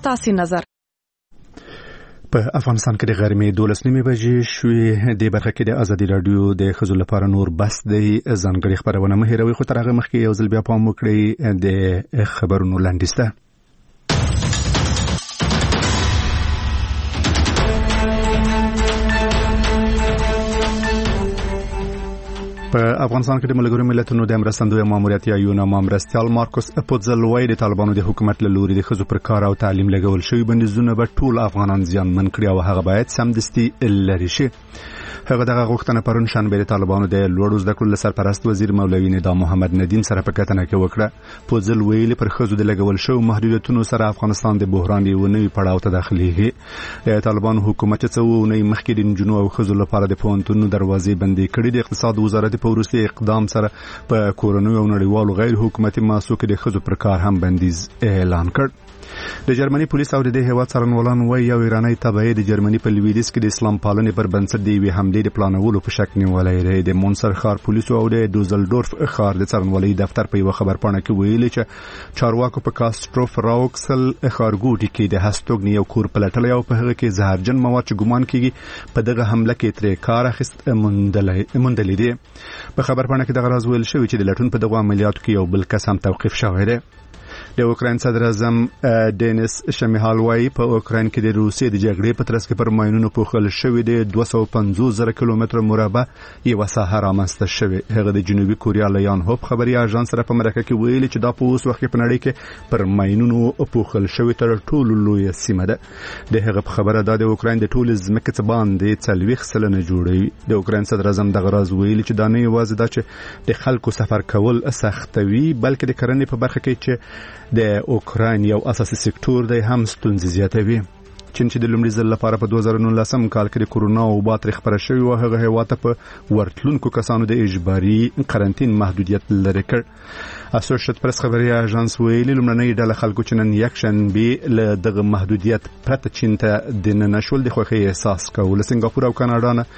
ستاسو نظر. په افغانستان کې د غرمې 12 بجې شوې. د برخه کې د ازادي رادیو د ښځو لپاره نور بس دی ځانګړي خبرونه مه هېروئ، خو تر هغه مخکې یو ځل بیا پام وکړئ د خبرونو لنډیز ته. په افغانستان کې د ملګرو ملتونو د مرستندوی ماموریت یا یوناما مرستیال مارکوس اپوزلوی د طالبانو د حکومت له لوري د ښځو پر کار او تعلیم لګول شوی بندیزونه به ټول افغانان زیانمن کړي او هغه باید سمدستي لرې شي. هغه دغه غوښتنه پرون شنبه د طالبانو د لوړو زده کړو سرپرست وزیر مولوي ندا محمد ندیم سره په کتنه کې وکړه. پوزل ویلي پر ښځو د لګول شوی محدودیتونو سره افغانستان د بحران یو نوی پړاو ته داخليږي. د طالبانو حکومت څو ونې مخکې د نجونو او ښځو لپاره د پوهنتونونو دروازې بندې کړې. د اقتصاد وزارت په وروستي اقدام سره په کورونو او نړیوالو غیر حکومتي مؤسسو کې د ښځو پر کار هم بندیز اعلان کړ. د جرمني پولیس او د هیواد څارنوالان وایي یو ایرانی تبعید د جرمني په لویدیځ کې د اسلام پالنې پر بنسټ د یوې حملې د پلانولو په شک نیولای دی. د مونسر ښار پولیسو او د دوزلډورف ښار د څارنوالۍ دفتر په یو خبرپاڼه کې ویلي چې چارواکو په کاستروف راوکسل ښارګوټي کې د هستوګني یو کور پلټلی او په هغه کې زهرجن مواد چې ګمان کیږي په دغه حمله کې ترې کار اخیست موندلې دي. په خبرپاڼه کې دغه راز ویل شوی چې د لټون په دغه عملیاتو کې یو بل کس هم توقیف شوی دی. د اوکراین صدر اعظم دینیس شمیهال وایي په اوکراین کې د روسیې د جګړې په ترڅ کې پر ماینونو پوښل شوی د 250,000 کیلومتر مربع یو ساحه رامنځته شوې. هغه د جنوبي کوریا له یان هوپ خبري اژانس سره په مرکه کې ویلي چې دا په اوس وخت کې په نړۍ کې پر ماینونو پوښل شوی تر ټولو لوی سیمه ده. د هغه په خبره د اوکراین د ټول ځمکې څخه باندې 40 سلنه جوړوي. د اوکراین صدر اعظم دغه راز ویلي چې دا نه یوازې دا چې د خلکو سفر کول سختوي بلکې د کرنې په برخه کې چې د اوکراین یو اساسي سکتور دی هم ستونزې زیاتوي. چین چې د لومړي ځل لپاره په 2019 کال کې د کورونا وبا تر خبره شوی او هغه هیواد په ورتلونکو کسانو د اجباري قرنطین محدودیت لري کړ. اسوسییټ پریس خبري اژانس ویلي لومړنۍ ډله خلکو چې نن یکشنبه له دغه محدودیت پرته چین ته د نشول د خوښۍ احساس کول. سنگاپور او کاناډا نه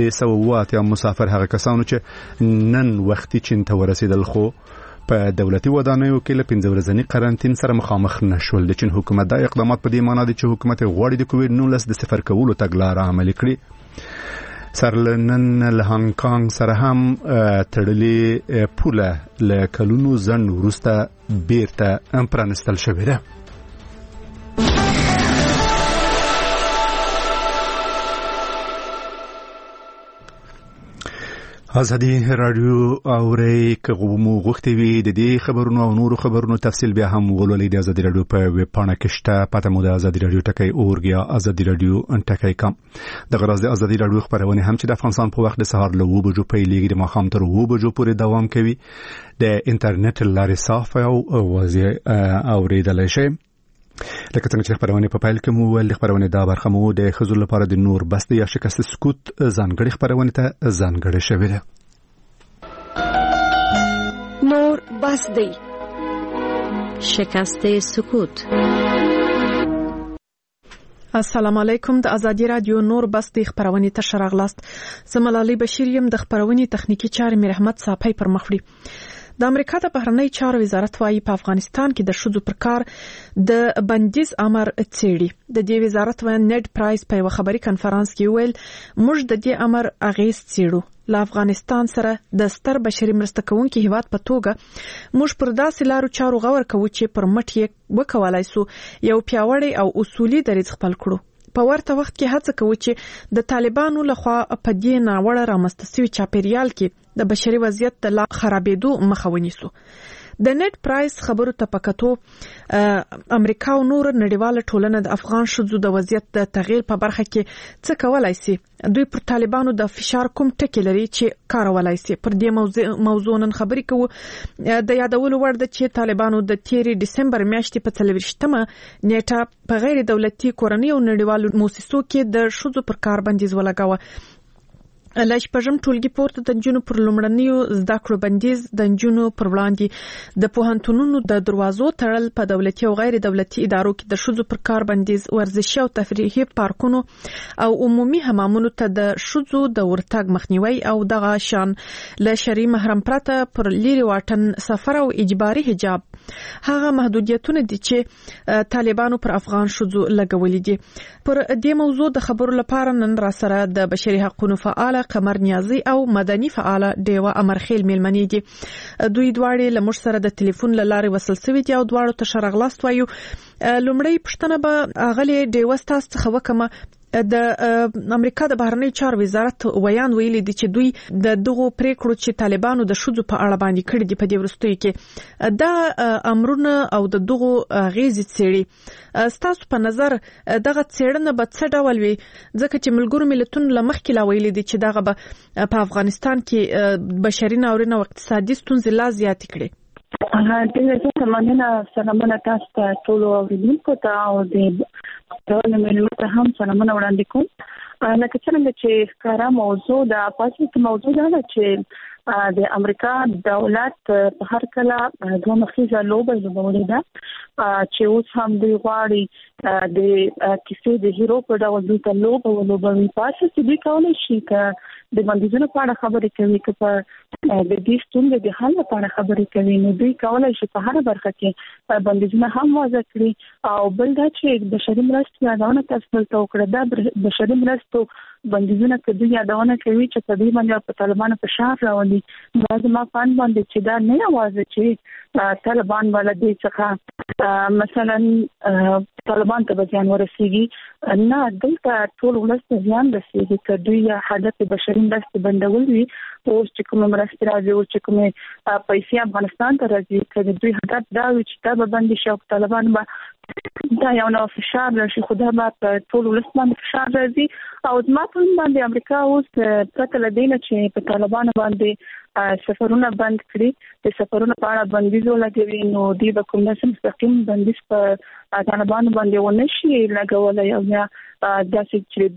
380 مسافر هغه کسانو چې نن وختي چین ته ورسېدل خو په دولتي ودانیو کې له 15 ورځني قرنطین سره مخامخ نشول. د چین حکومت دا اقدامات په دې معنی دي چې حکومت غواړي د کووډ-19 د صفر کولو تګلارې عملي کړي. سرلنن له هانګ کانګ سره هم تړلې پوله له کلونو ځنډ وروسته بیرته پرانستل شوې ده. ازادي رادیو اوري کومو غوښتي وي د دې خبرونو او نورو خبرونو تفصیل بیا هم ولولئ د ازادي رادیو په ویب پاڼه کې شته. پته مو د ازادي رادیو ټکی اورګیا ازادي رادیو ټکی کام. د غراض د ازادي رادیو خبرونه هم چې د افغانستان په وخت د سهار له 2 بجو پیلېږي د ماښام تر 2 بجو پورې دوام کوي. د انټرنیټ لارې صاف او واضح اوریدلای شئ. لکه څنګه چې خبرونه په پایل کې مو ول خبرونه دا برخه مو د خزو لپاره د نور بس یا شکست سکوت ځانګړي خبرونه ته ځانګړي شوی ده. نور بس دی شکست سکوت. السلام علیکم. د ازادي رادیو نور بس د خبرونه ته شراغلاست. زملالي بشیر یم. د خبرونه تخنیکی چارې مې رحمت صاحب پر مخ وړي. د امریکا د بهرنی چارو وزارت وايي په افغانستان کې د شذو پر کار د بندیز امر څېړي. د دې وزارت و نیډ پرایس په یو خبري کانفرنس کې ویل موږ د دې امر اغیز څېړو. له افغانستان سره د ستر بشري مرسته کوونکي هیواد په توګه موږ پر داسې لارو چارو غور کوو چې پر مټ یې وکولای سو یو پیاوړی او اصولي دریځ خپل کړو. په ورته وخت کې هڅه کوي چې د طالبانو لخوا په دې ناوړه رامنځته شوي چاپیریال کې د بشري وضعیت د لا خرابېدو مخه ونیسو. د نیټ پرایس خبرو ته پکاتو امریکا او نور نړیواله ټولنه د افغان شذو د وضعیت د تغییر په برخه کې څه کولای شي. دوی پر طالبانو د فشار کوم ټکی لري چې کارولای شي. پر دې موضوع نن خبرې کوو. د یادولو وړ ده چې طالبانو د 13 دسمبر میاشتې په 24مه نیټه په غیر دولتي کورنۍ او نړیوالو مؤسسو کې د شذو پر کار بندیز ولګاوه. لږ پژم ټولګي پورته د جنونو پر لومړنیو زده کړو بندیز د جنونو پر وړاندې د پوهنتونونو د دروازو تړل په دولتي او غیر دولتي ادارو کې د شذو پر کار بندیز ورزشي او تفریحي پارکونو او عمومي حمامونو ته د شذو د ورتګ مخنیوي او دغه شان له شرعي محرم پرته پر لیري واټن سفر او اجباري حجاب هغه محدودیتونه دي چې طالبانو پر افغان شوزو لګولې دي. پر دې موضوع د خبرو لپاره نن را سره د بشري حقوقو فعال قمر نیازي او مدني فعال ډیوه امرخیل میلمنې دي. دوی دواړه له موږ سره د ټلیفون لارې وصل شوي دي او دواړو ته ښه راغلاست وایو. لومړی پښتنه به اغلی ډیوه ستاسو څخه وکمه. د امریکا د بهرنی چارو وزارت ویان ویلي دي چې دوی د دغو پریکړو چې طالبانو د شوزو په اړه باندې کړی دي په دې وروستیو کې دا امرونه او د دغو غیزې څېړي. ستاسو په نظر دغه څېړنه به څه ډول وي ځکه چې ملګرو ملتونو له مخکې لا ویلي دي چې دغه به په افغانستان کې بشري ناورین او اقتصادي ستونزې لا زیاتې کړي. سلامونه تاسو ته ټول اوریدونکو ته او د ټول ملګرو ته هم سلامونه وړاندې کوم. لکه څنګه چې ښکارا موضوع د پاتې موضوع ده چې د امریکا دولت په هر کله دوه مخیزه لوبه لوبولې ده چې اوس هم دوی غواړي د کیسې د هیرو په ډول دوی ته لوبه ولوبوي. پاتې چې دوی کولی شي که د بندیزونو په اړه خبرې کوي که په د دې ستونزې د حل لپاره خبرې کوي نو دوی کولی شي په هره برخه کې بندیزونه هم وضع کړي. او بل دا چې بشري مرستې یادونه تاسو دلته وکړه دا بشري مرستو بندیزونه که دوی یادونه کوي چې په دې باندې په طالبانو فشار راولي. دا زما فن باندې چې دا نه یوازې چې طالبان ولدي څخه مثلا طالبان ته زیان ورسیږي نه دلته ټول ولس ته زیان رسیږي که دوی هدف بشري مرستې بندول وي. اوس چې کومه مرستې راځي او چې کومه پیسې افغانستان ته راځي که دوی هدف دا وي چې دا به بندي شي او طالبان به دا یو نوع فشار راشي خو دا به په ټول ولس باندې فشار راځي. او زما په باندې امریکا اوس پرته له دې نه چې په طالبانو باندې سفرونه بند کړي د سفرونه په اړه بندیز ولګوي نو دوی به کوم مستقیم بندیز په طالبانو باندې ونه شي لګولی او یا داسې چې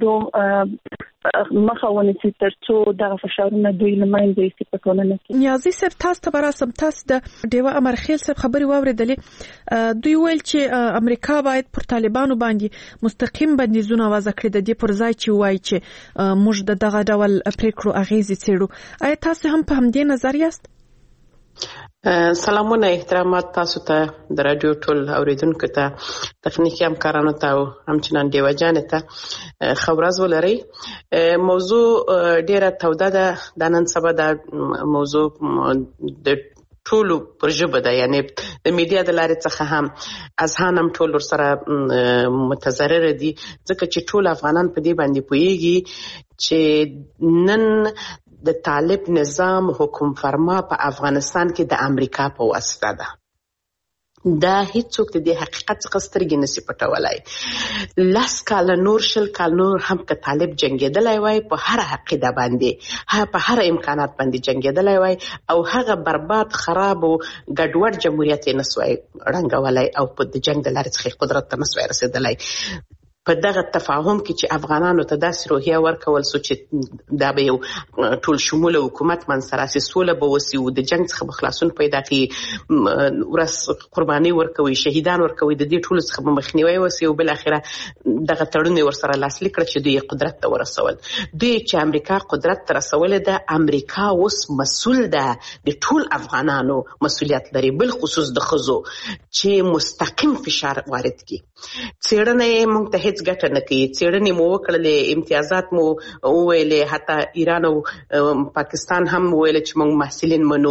دوی مخه ونیسي تر څو دغه فشارونه دوی له منځه یوسي په ټولنه کې. نیازي صاحب تاسو ته براسم تاسو د ډیوه امرخیل صاحب خبرې واورېدلې. دوی ویل چې امریکا باید پر طالبانو باندې مستقیم بندیزونه وضع کړي د دې پر ځای چې وایي چې موږ دغه ډول پریکړو اغیزې څېړو. آیا تاسو هم په همدې نظر یاست؟ سلامونه احترامات تاسو ته د رادیو ټول اوریدونکو ته تخنیکی همکارانو ته او همچنان ډیوه جان ته خبرز ولري. موضوع ډیره توده ده د نن سبا د موضوع د ټولو پر ژبه ده یعنی د میډیا د لارې څخه هم اذهان هم ټول سره متضرر دي ځکه چې ټول افغانان په دې باندې پوهیږي چې نن د طالب نظام حکم فرما په افغانستان کې د امریکا په واسطه ده. دا هیڅوک د دې حقیقت څخه سترګې نشي پټولای. 10 کاله نور 20 کاله نور هم که طالب جنگیدلای وای په هر عقیده باندې په هر امکانات باندې جنگیدلای وای او هغه برباد خراب او ګډوډ جمهوریت یې نسوای رنګولای او په د جنگ د لارې څخه قدرت ته نسوای رسیدلای. په دغه تفاهم کې چې افغانانو ته داسې روحیه ورکول سو چې دا به یو ټول شموله حکومت منځته راسي سوله به وسي او د جنگ څخه به خلاصون پیدا کړي ورس قرباني ورکوي شهیدان ورکوي د دې ټول څخه به مخنیوي وسي او بل اخره دغه تړون ورسره لاسلیک کړ چې دوی قدرت ته ورسول. دوی چې امریکا قدرت ته رسول ده امریکا اوس مسؤل ده د ټول افغانانو مسؤلیت لري بل خصوص د خزو چې مستقیم فشار وارد کړي. څېړنه موږ ته هیڅ ګټه نه کوي. څېړنې مو وکړلې امتیازات مو وویلې حتی ایران او پاکستان هم وویل چې موږ محصلین منو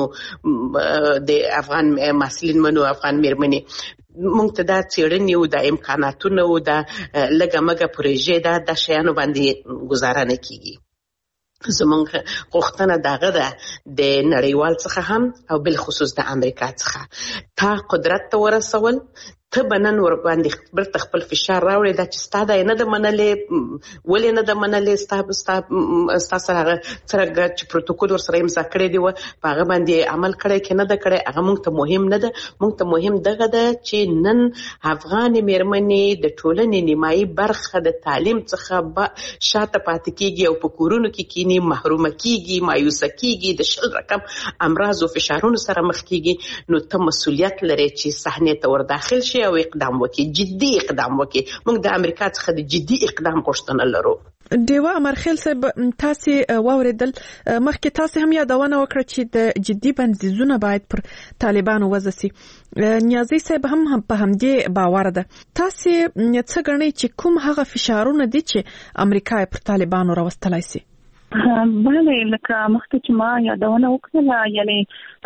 د افغان محصلین منو افغان میرمنې. موږ ته دا څېړنې او د امکاناتونه او د لږه مږه پروژې د شیانو باندې گزاره نه کیږي. زمونږ غوښتنه دغه ده د نړیوال څخه هم او بل خصوص د امریکا څخه تا قدرت ته ورسول ته بنن ور باندې خپل فشار راوړي دا چې ستاده نه د منلې ولې نه د منلې ستا سره څنګه چې پروتوکول ور سره امضا کړی دی په هغه باندې عمل کړی کې نه د کړی هغه موږ ته مهم نه ده. موږ ته مهم دغه ده چې نن افغان میرمنې د ټولنې نیمایي برخه د تعلیم څخه شاته پاتې کیږي او په کورونو کې کینی محرومه کیږي مایوسه کیږي د شل رقم امراض او فشارونو سره مخ کیږي. نو ته مسؤلیت لري چې صحنه ته ور داخل شي او اقدام وکړي جدي اقدام وکړي. موږ د امریکا څخه د جدي اقدام غوښتنه لرو. دیوا امرخیل صاحب تاسو واوریدل مخکې تاسو هم یادونه وکړه چې د جدي بندیزونه باید پر طالبانو وضع شي. نیازي صاحب هم په همدې باور ده. تاسو څه غنئ چې کوم هغه فشارونه دي چې امریکا پر طالبانو راوستلای شي؟ بله لکه مخکې چې ما یادونه وکړه یعنی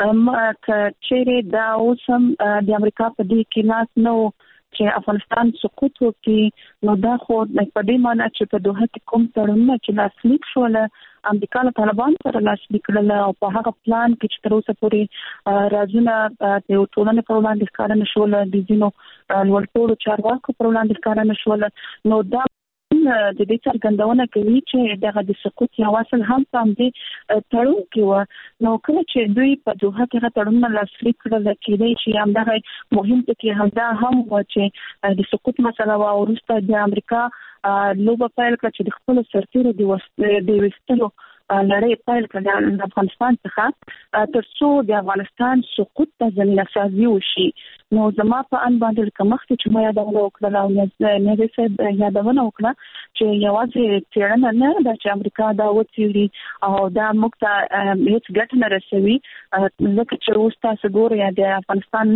چیرې دا اوس هم د امریکا په دې کې لاس نو چې افغانستان سقوط وکړي نو دا خو په دې معنی چې په دوحه کې کوم تړونونه چې لاسلیک شول امریکا له طالبان سره لاسلیک کړل او په هغه پلان کې چې تر اوسه پورې رازونه د ټولنې پر وړاندې ښکاره نشول د ځینو لوړپوړو چارواکو پر وړاندې ښکاره نشول نو دا د دې څرګندونه کوي چې دغه د سقوط یو اصل هم سم دي تړون کې و نو کله چې دوی په دوحه کې تړون لاسلیک کړل کېدای شي هم دغه مهم ټکی هم دا هم و چې د سقوط مسله او وروسته د امریکا لوبه پیل کړ چې د خپل سرتیرو د وستلو لړۍ پیل کړه د افغانستان څخه ترڅو د افغانستان سقوط ته زمينه سازي وشي. نو زما په ان باندې کومخت چې ما یادونه وکړه او نه دې څه یادونه وکړه چې یوازې څېړنه نه د چې امریکا دا وڅېړي او دا موږ ته هیڅ ګټه نه رسوي ځکه چې اوس تاسو ګورئ د افغانستان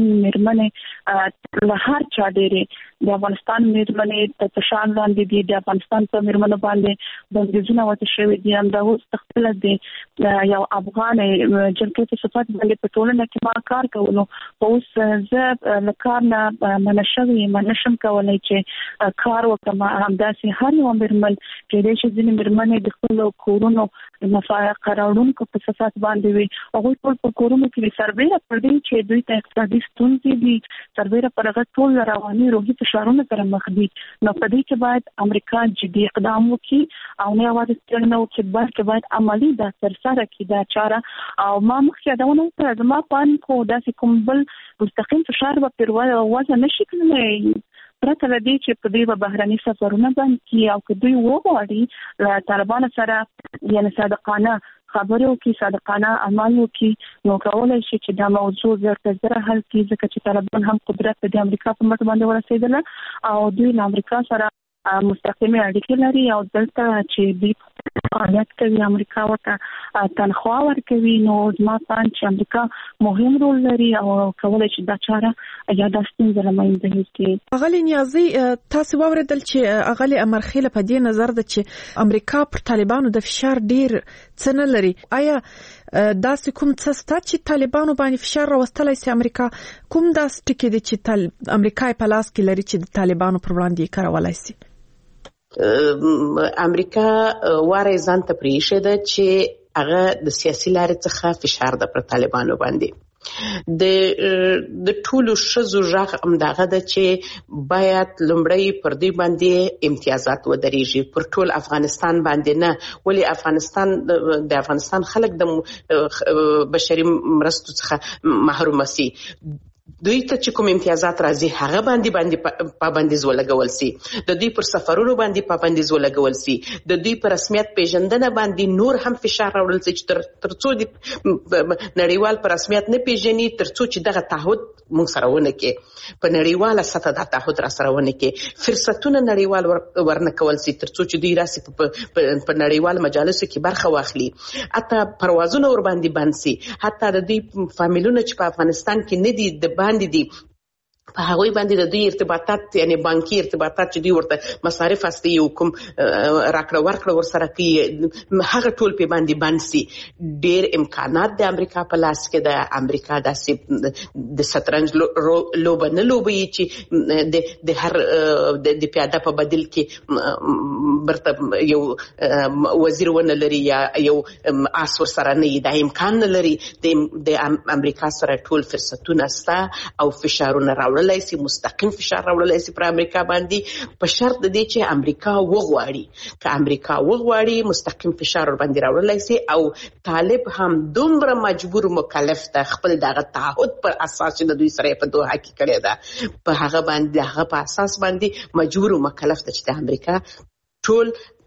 میرمنې له هر چا ډېرې د افغانستان میرمنې په فشار باندې دي د افغانستان په میرمنو باندې بندیزونه وته شوي دي هم دا اوس خپل د یو افغان جنګي په صفات باندې په ټولنه کې ما کار کولو اوس زه لکار نه منشوي منشم کولای چې کار وکم همداسې هر یو مرمن چې د شي ځینې مرمنې د خپل کورونو مفاهیم قراردونکو په صفات باندې وي هغه ټول په کورونو کې سربېره پر دې چې دوی ته اقتصادي ستونزې دي سربېره پر هغه ټول رواني روحي فشارونه سره مخ دي نو په دې کې باید امریکا جدي اقدام وکړي او نه یوازې څنګه وکړي بلکې باید عملی دا ترسره کړي دا چاره او ما مخکې دا ونه تر زما پان کو داسې کوم بل مستقیم فشار په وجه نشي کولای پرته له دې چې په دې بهرني سفرونه باندې او که دوی وغواړي له طالبانو سره یعنی صادقانه خبرو کې صادقانه عمل وکړي نو کولای شي چې دا موضوع زره حل کړي ځکه چې طالبان هم قدرت د امریکا په مټ باندې ورسېدل او دوی له امریکا سره مستقیمه اړیکې لري او دلته چې د فعالیت کوي امریکا ورته تنخوا ورکوي نو زما پان چې امریکا مهم رول لري او کولای شي دا چاره یا د ستونزې لمنځه کې. اغلی نیازي تاسو واوریدل چې اغلی امرخیل په دې نظر ده چې امریکا پر طالبانو د فشار ډیر څه نه لري. آیا داسې کوم څه ستا چې طالبانو باندې فشار راوستلای سي امریکا کوم داسې ټکی دي چې امریکا په لاس کې لري چې د طالبانو پر وړاندې کارولای سي؟ امریکا واره ځان ته پریښه ده چې هغه د سیاسي لارې څخه فشار ده پر طالبانو باندې د ټولو شذو ژغ امداغه ده چې باید لومړی پر دې باندې امتیازات ودرېږي پر ټول افغانستان باندې نه ولی افغانستان خلک د بشري مرستو څخه محروم سي دوی ته چې کوم امتیازات راځي هغه باندې پابندیز ولګول سي د دوی پر سفرونو باندې پابندیز ولګول سي د دوی پر رسمیت پیژندنه باندې نور هم فشار راوړل سي چې ترڅو د نړیوال پر رسمیت نه پیژني ترڅو چې دغه تعهد موږ سره ونه کې په نړیواله سطح د تعهد را سره ونه کې فرصتونه نړیوال ورنه کول سي ترڅو چې دوی راسي په نړیوال مجالسو کې برخه واخلي حتی پروازونه ور باندې بند سي حتی د دوی فامیلونه چې په افغانستان کې نه دي باندې دي په هغوی باندې د دوی ارتباطات یعنی بانکي ارتباطات چې دوی ورته مصارف هستي یو کوم راکړه ورکړه ورسره کوي هغه ټول په باندې بند سي ډېر امکانات د امریکا په لاس کې د امریکا د شطرنج لوبه نه لوبي چې د هر د پیاده په بدل کې برته یو وزیر ونه لري یا یو آس ورسره نه دا امکان نه لري د امریکا سره ټول فرصتونه ستا او فشارونه راوړل سي مستقیم فشار راوړل سي پر امریکا باندې په شرط د دې چې امریکا وغواړي که امریکا وغواړي مستقیم فشار باندې راوړل سي او طالب هم دومره مجبور مکلف ده خپل دغه تعهد پر اساس چې د دوی سره په دوحه کې کړی ده په هغه باندې هغه په اساس باندې مجبور مکلف ده چې د امریکا ټول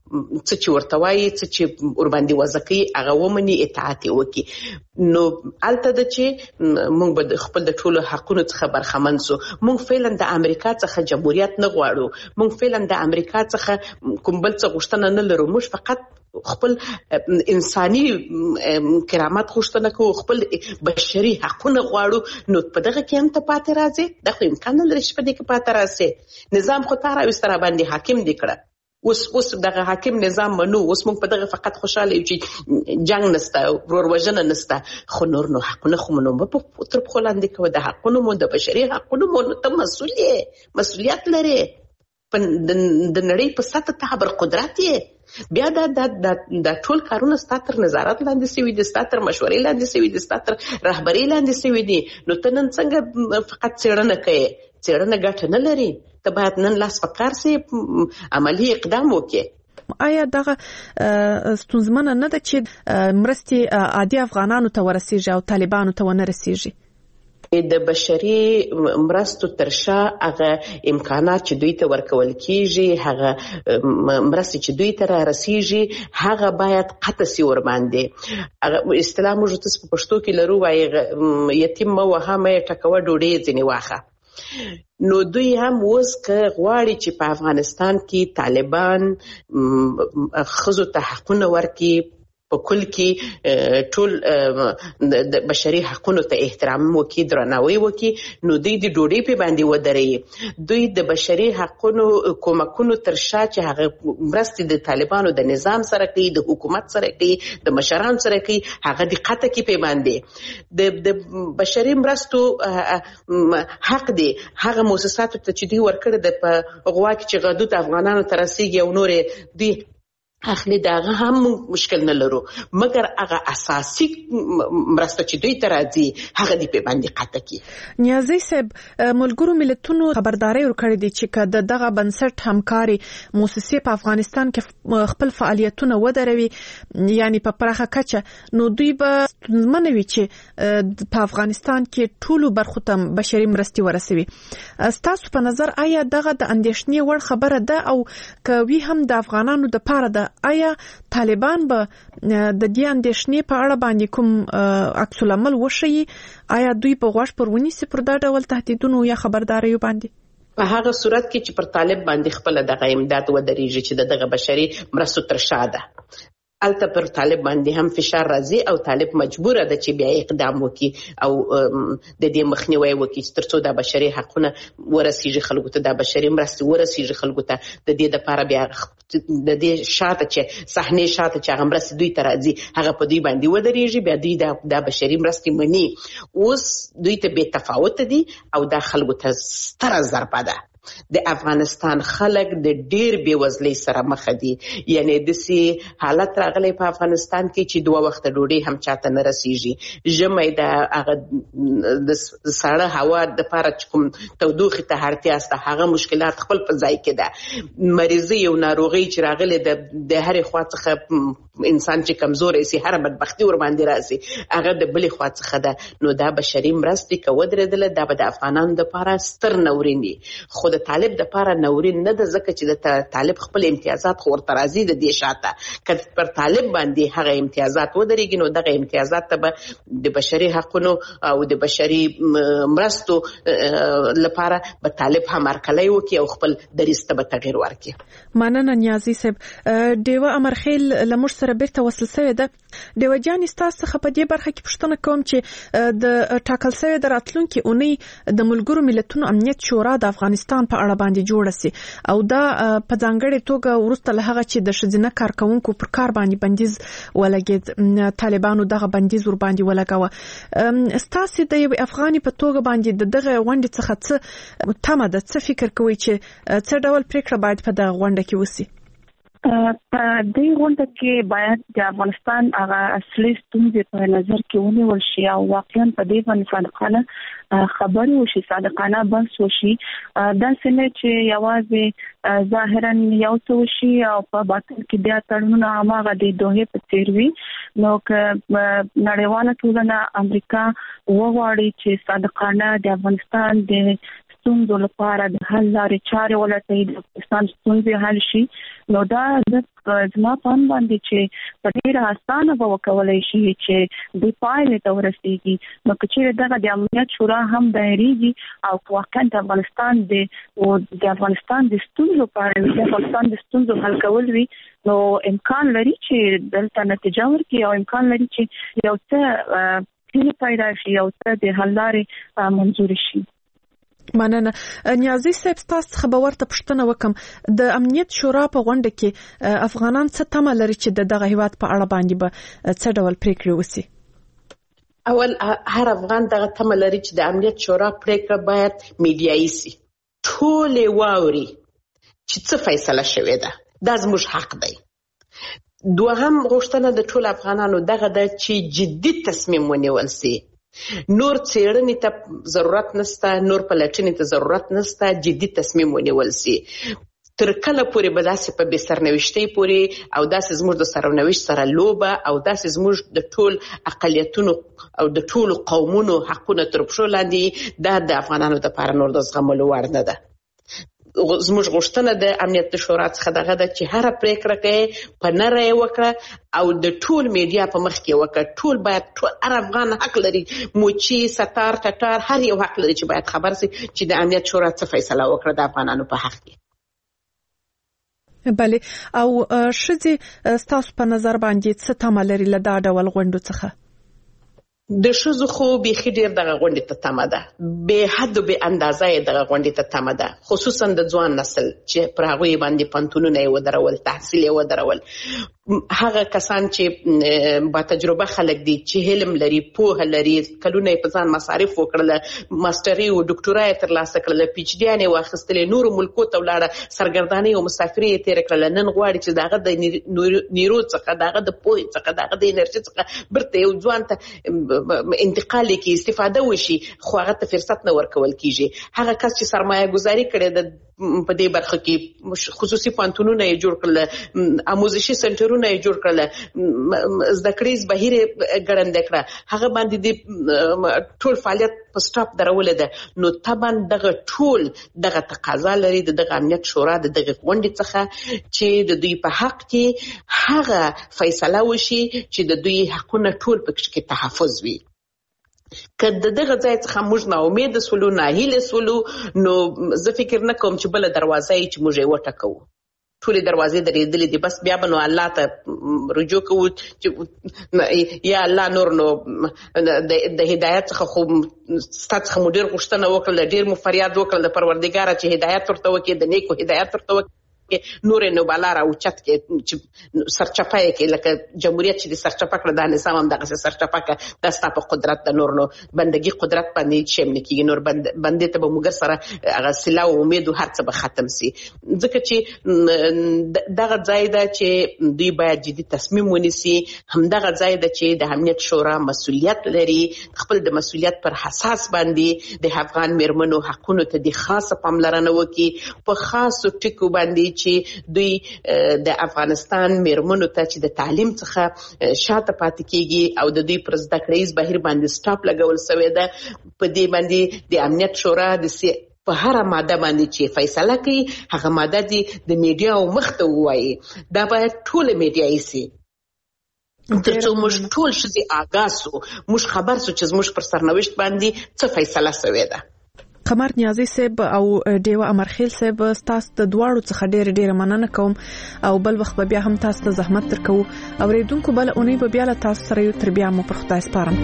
څه چې ورته وایي څه چې ورباندې وځکي هغه ومني اطاعت وکړي نو الته د چې موږ به خپل د ټولو حقونو څخه برخمن سو موږ فعلا د امریکا څخه جمهوریت نه غواړو موږ فعلا د امریکا څخه کوم بل څه غوښتنه نه لرو موږ فقط خپل انساني کرامت غوښتنه کوو خپل بشري حقونه غواړو نو په دغه کې هم ته پاتې راځي د خو امکان نه لري چې په دې کې پاتې راسي نظام خو تاره وستره باندې حاکم دی کړه اوس دغه حاکم نظام منو اوس موږ په دغه فقط خوشاله یو چې جنگ نسته ورور وژنه نسته خو نور نو حقونه خو نو په تر په لاندې کوي د حقونو مو د بشري حقونو مو ته مسؤلیت لري د نړۍ په سطح ته خبر قدرت یې بیا دا ټول کارونه ستاتر نظارت لاندې سوي دي ستاتر مشورې لاندې سوي دي ستاتر رهبري لاندې سوي دي نو ته نن څنګه فقط څېړنه کوي څېړنه ګټه نه لري ته باید نن لاس په کار سي عملی اقدام وکړي آیا دغه ستونزمنه نه ده چې مرستې عادي افغانانو ته ورسیږي او طالبانو ته ونه رسیږي د بشري مرستو ترشا هغه امکانات چې دوی ته ورکول کیږي هغه مرستې چې دوی ته رسیږي هغه باید قطع سي ور باندې هغه اصطلاح موږ تاسو په پښتو کې لرو وايي یتیم مو وهمه ټکوه ډوډۍ ځنی واخه نو دوی هم اوس که غواړي چې په افغانستان کې طالبان خزو ته حقونه ورکړي په کل کې ټول د بشري حقوقو ته احترام وکړي درناوی وکړي نو دوی د ډوډۍ په باندې ودرېږي دوی د بشري حقوقو کومکونو تر شا چې هغه مرستې د طالبانو د نظام سره کوي د حکومت سره کوي د مشرانو سره کوي هغه د قطع کې په باندې د بشري مرستو حق دی هغه مؤسساتو ته چې دوی ورکړي د غوا کې چې غدود افغانانو ته رسیږي او نور دوی اخلي داغه هم مشکل نه لرو مګر هغه اساسي مرسته چې دوی ته راځي هغه دی په باندې قطع کی نیازی صاحب ملګرو ملتونو خبرداري ورکړې دي چې دغه بنسټ همکاري مؤسسې په افغانستان کې خپل فعالیتونه ودروي یعنی په پراخه کچه نو دوی به منوي چې په افغانستان کې ټولو برخو ته بشري مرستې ورسوي تاسو په نظر آیا دغه د اندېښنې وړ خبره ده او کوي هم د افغانانو د پاره ده آیا طالبان به د دې اندېښنې په اړه باندې کوم عکس العمل وشي آیا دوی په غوښ پرونی سي پر دا ډول تهدیدونو یا خبرداري باندې په هغه صورت کې چې پر طالب باندې خپل دغه امداد ودرېږي چې دغه بشري مرستو تر شا ده الته پر طالب باندې هم فشار راځي او طالب مجبور ده چې بیا اقدام وکړي او د دې مخنیوي وکړي چې ترڅو د بشري حقوقو ورسیږي خلکو ته د بشري مرستې ورسیږي خلکو ته د دې لپاره بیا د دې شاته چې صحنه شاته چې هغه مرستې دوی ته راځي هغه په دوی باندې ودرېږي بیا دوی د بشري مرستې مني اوس دوی ته بې تفاوت دي او د خلکو ته ستره ضربه ده د افغانستان خلک د ډیر بیوزلۍ سره مخ دي یعنی د سي حالت راغلی په افغانستان کې چې دوه وخت ډوډۍ هم چاته نه رسیږي ژمي د هغه د سړه هوا د پاره کوم تودوخه ته اړتیا است هغه مشکلات خپل په ځای کې ده مریضي او ناروغي چې راغلي د هرې خوا څخه انسان چې کمزور سي هر بدبختی ور باندې راځي هغه د بلې خوا څخه ده نو دا بشري مرستې کو درېدل دا به د افغانانو د پاره ستر نورین دي خو د طالب د پاره نورین نه د زکه چې د طالب خپل امتیازات خو ورته راځي د دې شاته کله پر طالب باندې هغه امتیازات ودرېږي نو دغه امتیازات ته د بشري حقوقو او د بشري مرستو لپاره به طالب هم هرکلی وکړي او خپل دریسته به تغیر ورکړي مننه نیازی صاحب دیوه امرخیل لمر سره بیرته وصل شوی ده دیوه جان تاسو څخه په دې برخه کې پوښتنه کوم چې د ټاکل شوی د راتلونکي اونۍ د ملګرو ملتونو امنیت شورا د افغانستان په اړه باندې جوړ سي او دا په ځانګړي توګه ورسته له هغه چې د شذینه کارکونکو پر کار باندې بندیز ولګید طالبانو دغه بندیز ور باندې ولګاوه ستاسو د یو افغاني په توګه باندې دغه غونډې څخه څه تمه ده څه فکر کوي چې څه ډول پریکړه باید په دغه غونډه کې وسی په دې غونډه کې باید د افغانستان هغه اصلي ستونزې په نظر کې ونیول شي او واقعا په دې باندې صادقانه خبرې وشي صادقانه بحث وشي دا څنګه چې یوازې ظاهرا یو څه وشي او په باطن کې بیا تړونونه هغه د دوه په څیر وي نو که نړیواله ټولنه امریکا وغواړي چې صادقانه د افغانستان د ستونزو لپاره د حل لارې چارې ولټوي، د پاکستان ستونزې حل شي، نو دا زما په اند باندې چې په ډېره اسانه به وکولای شي چې د پایلې ته ورسیږي. نو که چېرې دغه د امنیت شورا هم دایریږي او واقعا د افغانستان د ستونزو په اړه د افغانستان د ستونزو حل کول وي، نو امکان لري چې دلته نتیجه ورکړي او امکان لري چې یو څه هیله پیدا شي، یو څه د حل لارې منظور شي. مننه. نیازي صاحب تاسو څخه به ورته پوښتنه وکم، د امنیت شورا په غونډه کې افغانان څه تمه لري چې دغه هیواد په اړه باندې به څه ډول پریکړې وسی؟ اول هر افغان دغه تمه لري چې د امنیت شورا پریکړه باید میډیایي سي، ټول واوري چې څه فیصله شوې ده، دا زموږ حق دی. دوهم غوښتنه د ټول افغانانو دغه ده چې جدي تصمیم ونیول سي. نور څېړنې ته ضرورت نشته، نور پلټنې ته ضرورت نشته، جدي تصمیم ونیول سي. تر کله پورې به داسې په بې سرنوشتۍ پورې او داسې زموږ د سرنوشت سره لوبه او داسې زموږ د ټول اقلیتونو او د ټولو قومونو حقونه تر پښو لاندې، دا د افغانانو لپاره نور د زغملو وړ نه ده. زموږ غوښتنه د امنیت شورا څخه دغه ده چې هر پریکړه کې په نره وکړه او د ټول میډیا په مخ کې وکړه. ټول باید، ټول هر افغان حق لري، موچی ستار ټټار هر یو حق لري چې باید خبر سي چې د امنیت شورا څه فیصله وکړه د افغانانو په حق کې. بله، او ښځې ستاسو په نظر باندې څه تمه لري له دا ډول غونډو څخه؟ د ښځو خو بیخي ډېر دغه غونډې ته تمه ده، بې حد و بې اندازه یې دغه غونډې ته تمه ده، خصوصا د ځوان نسل چې پر هغوی باندې پوهنتونونه یې ودرول، تحصیل یې ودرول. هغه کسان چې با تجربه خلک دي، چې علم لري، پوهه لري، کلونه یې په ځان مصارف وکړله، ماسټري او ډاکټورا یې ترلاسه کړله، پی ایچ ډیانې واخیستلې، نورو ملکو ته ولاړه، سرګردانۍ او مسافري یې تېره کړله. نن غواړي چې دغه د نیرو څخه، دغه د پوهې څخه، دغه د انرژي څخه برته یو ځوان ته انتقال کې استفاده وشي، خو هغه ته فرصت نه ورکول کیږي. هغه کس چې سرمایه گذاري کړې ده په دې برخه کې، خصوصي پوهنتونونه یې جوړ کړل، آموزشي سنټرونه یې جوړ کړل، زده کړیز بهیر یې ګړندی کړه، هغه باندې د ټول فعالیت په سټاپ درولې ده. نو طبعا دغه ټول دغه تقاضا لري د دغه امنیت شورا د دغه غونډې څخه چې د دوی په حق کې هغه فیصله وشي چې د دوی حقونه ټول پکې کې تحفظ وي. که دغه ځای څخه موږ نا امید سولو، ناهیله سولو، نو زه فکر نه کوم چې بل دروازه یې چې موږ یې وټکو. ټولې دروازې درېدلې دي، بس بیا به نو الله ته رجوع کوو چې یا الله نور نو د هدایت څخه خو ستا څخه مو ډېر غوښتنه وکړله، ډېر مو فریاد وکړل د پروردګاره چې هدایت ورته وکړي، د نیکو هدایت ورته وکړي، نور نو بالا راوچت کې چې سرچپه کې لکه جمهوریت چې د سرچپه کړه، د نظام هم دغه سرچپه کړه، د ستا په قدرت د نور نو بندګي قدرت باندې شم نه کیږي، نور بندې ته به موږ سره هغه سلا او امید او هر څه به ختم سي. ځکه چې دغه ځای ده چې دوی باید جدي تصمیم ونیسي، همدغه ځای ده چې د امنیت شورا مسؤلیت لري، خپل د مسؤلیت پر اساس باندې د افغان میرمنو حقونو ته د خاصه پاملرنه وکړي، په خاصو ټکو باندې چې دوی د افغانستان میرمنو ته چې د تعلیم څخه شاته پاتې کیږي او د دوی پر زده کړیز بهیر باندې سټاپ لګول شوی ده. په دې باندې د امنیت شورا د په هر ماده باندې چې فیصله کوي، هغه ماده د میډیا او مخ ته وایي، دا باید ټول میډیایي سي ترڅو موږ ټول شې آګاه سو، موږ خبر سو چې موږ پر سرنوشت باندې څه فیصله شوې ده. قمر نیازي صاحب او ډیوه امرخیل صاحب، تاسو د دواړو څخه ډېر مننه کوم او بل وخت به بیا هم تاسو ته زحمت درکو. اوریدونکو بل اونۍ به بیا له تاسو سره یو، تر بیا مو پر خدای سپارم.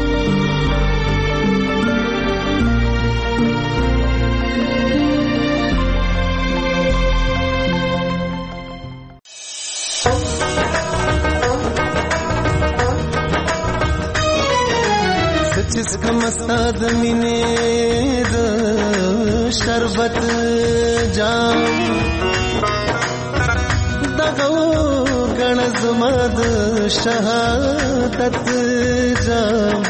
जिस का मस्ताद मिने द शरबत जाम दगो गणज मद शहादत जाम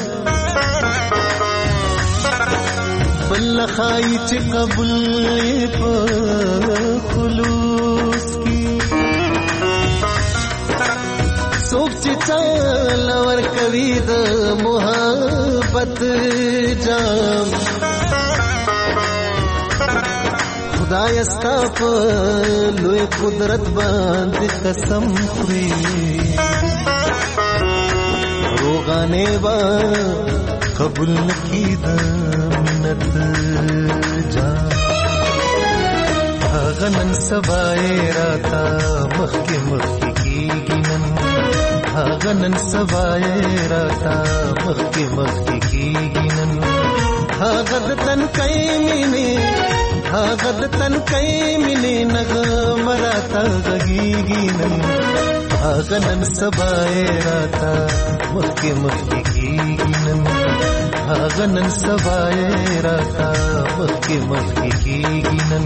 बल्ला खाई च कबूल प खुलूस की सोच चाल वर कवि द मोहब्बत जाम خدایستا په لوی قدرت باندې قسم خوري روغانه با قبول نکید منت جا غنن سبای راتا مخکی مخکی کیږي نن غنن سبای راتا مخکی مخکی کیږي نن غد تن کای مینه نغم راتا غږیږي نن غنن سبای راتا مخکی مخکی کیږي نن غنن سبای راتا مخکی مخکی کیږي نن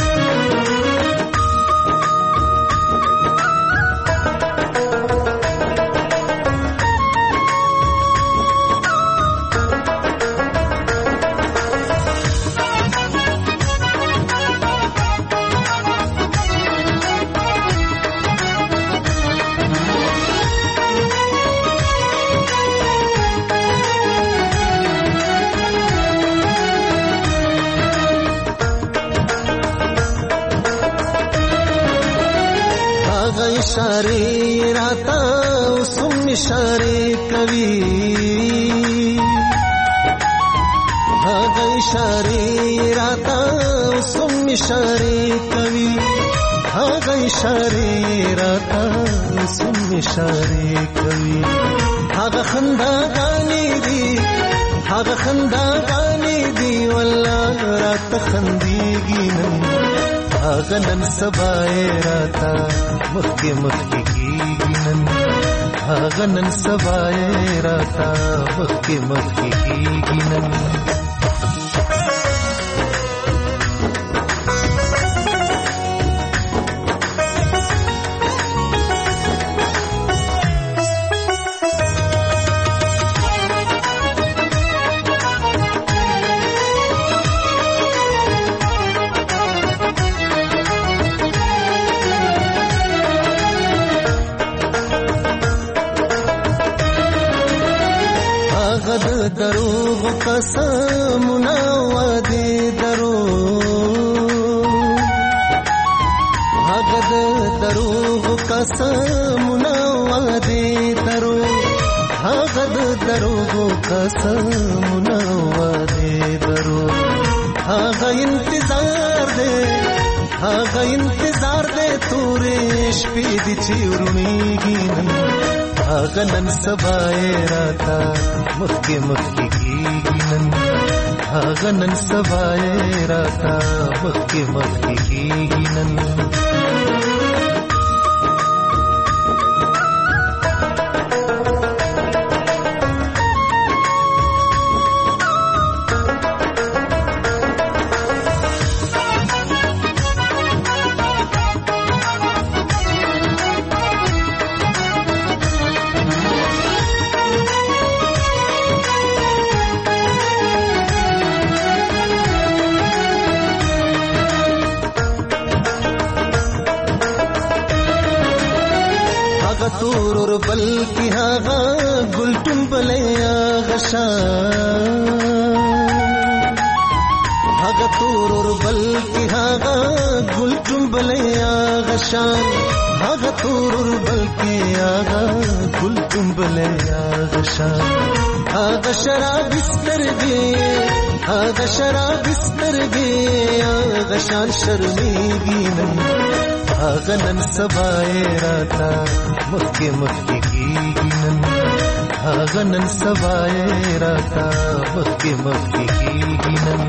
इशारे राता सुम इशारे कवि भागा इशारे राता सुम इशारे कवि भागा इशारे राता सुम इशारे कवि भागा खंदा गानी दी वल्लाह रात खंदीगी नन सबाए राता मक्के मक्के की नन गनन सबाए राता मक्के मक्के की नन दरोग कसमुना वादे भगद दरोग कसमुना वादे भगद दरोग कसमुना वादे इंतजार दे तूरे शपीदी चिरुणीगी गनन सबाए राता मक्के मक्के की नन गनन सबाए राता मक्के मक्के की नन तूर बल्कि हागा गुलटुम बलया गशान हागा तूर बल्कि हागा गुलटुम बलया गशान हागा तूर बल्कि हागा गुलटुम बलया गशान हागा शराब बिस्तर गे हागा शान शर्मीगी नन गनन सबाए राता मक्के मक्के की नन गनन सबाए राता मक्के मक्के की नन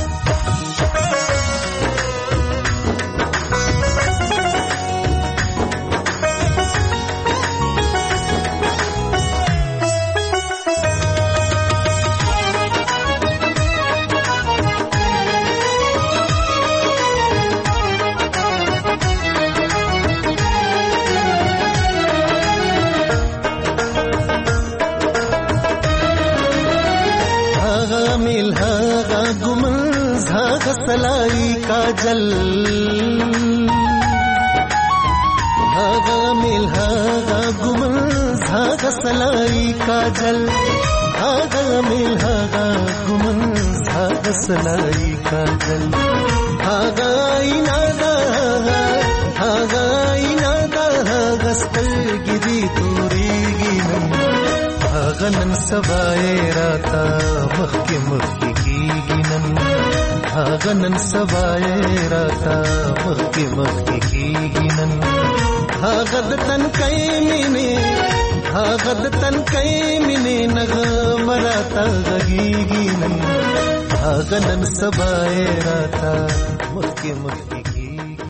सलाई काजल हागा मिल हागा गुमन हागा सलाई काजल हागा मिल हागा गुमन हागा सलाई काजल हागा اینا دا هاغه اینا دا غسترګې دي تورېږي نن هاغه نن سبا یې راته مخکې مخکې کېږي نن هاغه نن سبا یې راته مخکې مخکې کېږي نن هاغه د تنکۍ مینې هاغه د تنکۍ مینې نغمه راته غږېږي نن هاغه نن سبا یې راته مخکې مخکې